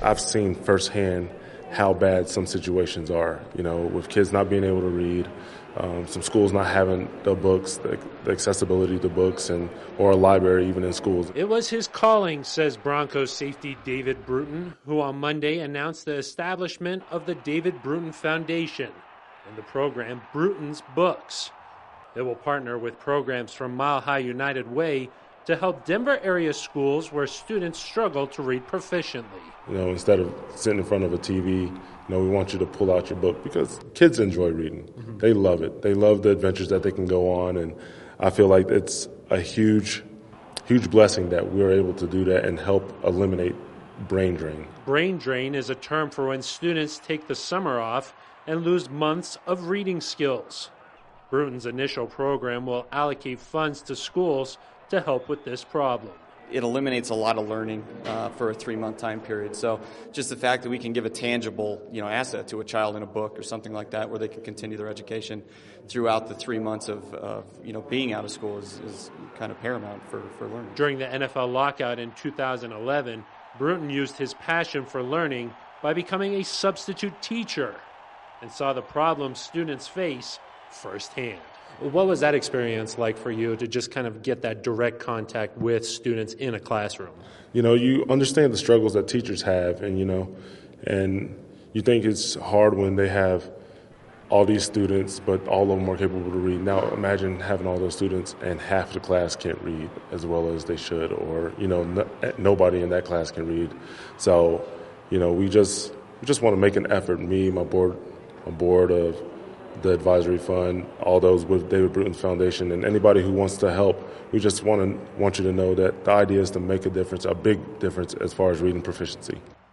I've seen firsthand how bad some situations are, with kids not being able to read, some schools not having the books, the accessibility to books, or a library even in schools. It was his calling, says Broncos safety David Bruton, who on Monday announced the establishment of the David Bruton Foundation and the program Bruton's Books. It will partner with programs from Mile High United Way to help Denver area schools where students struggle to read proficiently. Instead of sitting in front of a TV, we want you to pull out your book because kids enjoy reading. Mm-hmm. They love it. They love the adventures that they can go on, and I feel like it's a huge blessing that we're able to do that and help eliminate brain drain. Brain drain is a term for when students take the summer off and lose months of reading skills. Bruton's initial program will allocate funds to schools to help with this problem. It eliminates a lot of learning for a 3-month time period. So just the fact that we can give a tangible, asset to a child in a book or something like that where they can continue their education throughout the 3 months of being out of school is kind of paramount for learning. During the NFL lockout in 2011, Bruton used his passion for learning by becoming a substitute teacher and saw the problems students face firsthand. What was that experience like for you to just kind of get that direct contact with students in a classroom? You understand the struggles that teachers have, and you think it's hard when they have all these students, but all of them are capable to read. Now imagine having all those students and half the class can't read as well as they should, or nobody in that class can read. So we just want to make an effort. Me, my board of the advisory fund, all those with David Bruton's Foundation, and anybody who wants to help. We just want you to know that the idea is to make a difference, a big difference as far as reading proficiency.